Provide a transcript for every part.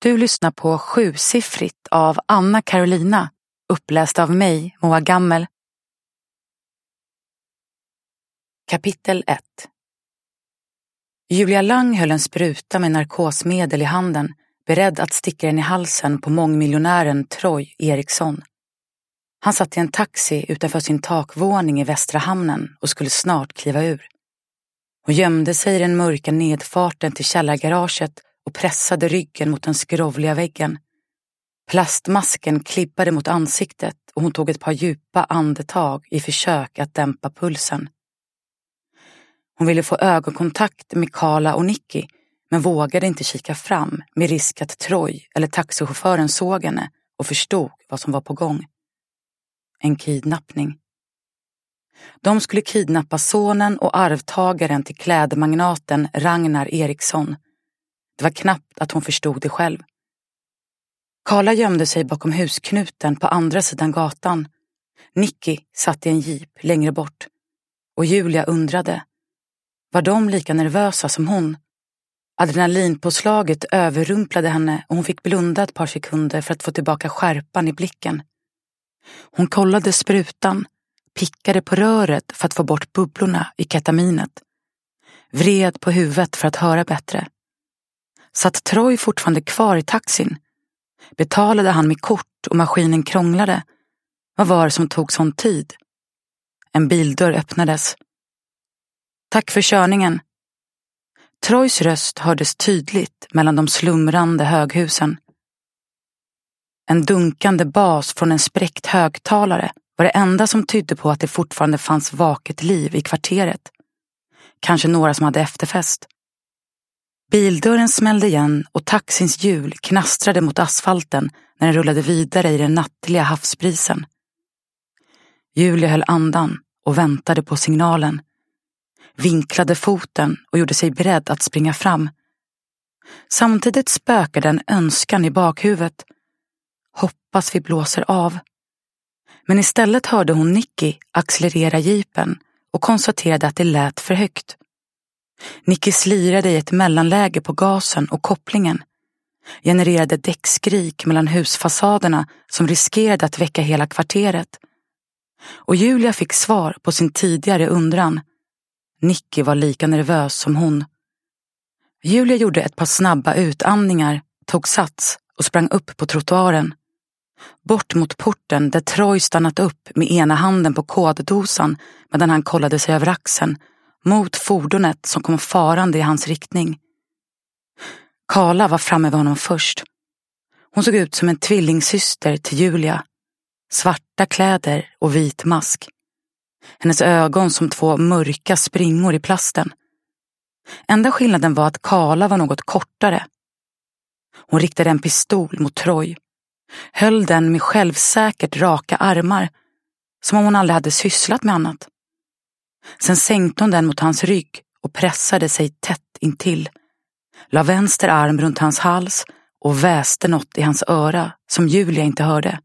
Du lyssnar på 7-siffrigt av Anna Carolina, uppläst av mig, Moa Gammel. Kapitel 1. Julia Lang höll en spruta med narkosmedel i handen, beredd att sticka den i halsen på mångmiljonären Troy Eriksson. Han satt i en taxi utanför sin takvåning i Västra hamnen och skulle snart kliva ur. Hon gömde sig i den mörka nedfarten till källargaraget och pressade ryggen mot den skrovliga väggen. Plastmasken klibbade mot ansiktet och hon tog ett par djupa andetag i försök att dämpa pulsen. Hon ville få ögonkontakt med Carla och Nicky, men vågade inte kika fram med risk att Troy eller taxichauffören såg henne och förstod vad som var på gång. En kidnappning. De skulle kidnappa sonen och arvtagaren till klädmagnaten Ragnar Eriksson. Det var knappt att hon förstod det själv. Carla gömde sig bakom husknuten på andra sidan gatan. Nicky satt i en jeep längre bort. Och Julia undrade. Var de lika nervösa som hon? Adrenalinpåslaget överrumplade henne och hon fick blunda ett par sekunder för att få tillbaka skärpan i blicken. Hon kollade sprutan, pickade på röret för att få bort bubblorna i ketaminet. Vred på huvudet för att höra bättre. Satt Troy fortfarande kvar i taxin? Betalade han med kort och maskinen krånglade? Vad var det som tog sån tid? En bildörr öppnades. Tack för körningen. Troys röst hördes tydligt mellan de slumrande höghusen. En dunkande bas från en spräckt högtalare var det enda som tydde på att det fortfarande fanns vaket liv i kvarteret. Kanske några som hade efterfest. Bildörren smällde igen och taxins hjul knastrade mot asfalten när den rullade vidare i den nattliga havsbrisen. Julia höll andan och väntade på signalen. Vinklade foten och gjorde sig beredd att springa fram. Samtidigt spökade en önskan i bakhuvudet. Hoppas vi blåser av. Men istället hörde hon Nicky accelerera jeepen och konstaterade att det lät för högt. Nicky slirade i ett mellanläge på gasen och kopplingen. Genererade däckskrik mellan husfasaderna som riskerade att väcka hela kvarteret. Och Julia fick svar på sin tidigare undran. Nicky var lika nervös som hon. Julia gjorde ett par snabba utandningar, tog sats och sprang upp på trottoaren. Bort mot porten där Troy stannat upp med ena handen på koddosan medan han kollade sig över axeln mot fordonet som kom farande i hans riktning. Carla var framme vid honom först. Hon såg ut som en tvillingsyster till Julia. Svarta kläder och vit mask. Hennes ögon som två mörka springor i plasten. Enda skillnaden var att Carla var något kortare. Hon riktade en pistol mot Troy. Höll den med självsäkert raka armar, som om hon aldrig hade sysslat med annat. Sen sänkte hon den mot hans rygg och pressade sig tätt intill. La vänster arm runt hans hals och väste något i hans öra som Julia inte hörde.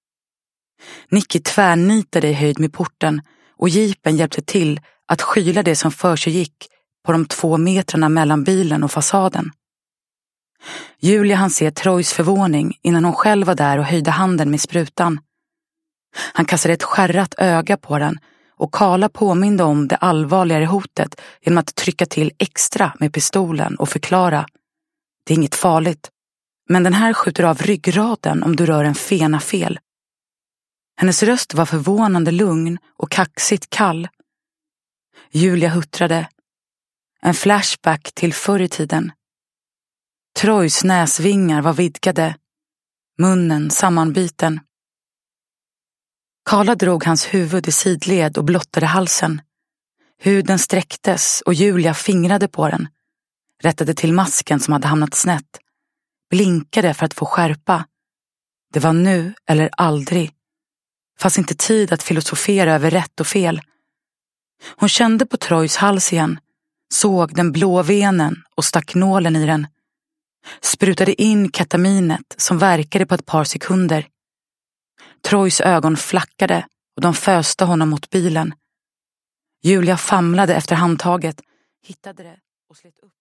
Nicky tvärnitade i höjd med porten och jeepen hjälpte till att skyla det som för sig gick på de 2 metrarna mellan bilen och fasaden. Julia hann se Troys förvåning innan hon själv var där och höjde handen med sprutan. Han kastade ett skärrat öga på den och Carla påminde om det allvarligare hotet genom att trycka till extra med pistolen och förklara. Det är inget farligt, men den här skjuter av ryggraden om du rör en fena fel. Hennes röst var förvånande lugn och kaxigt kall. Julia huttrade. En flashback till förr i tiden. Troys näsvingar var vidgade, munnen sammanbiten. Carla drog hans huvud i sidled och blottade halsen. Huden sträcktes och Julia fingrade på den. Rättade till masken som hade hamnat snett. Blinkade för att få skärpa. Det var nu eller aldrig. Fanns inte tid att filosofera över rätt och fel. Hon kände på Troys hals igen. Såg den blå venen och stack nålen i den. Sprutade in ketaminet som verkade på ett par sekunder. Troys ögon flackade och de föste honom mot bilen. Julia famlade efter handtaget, hittade det och slet upp.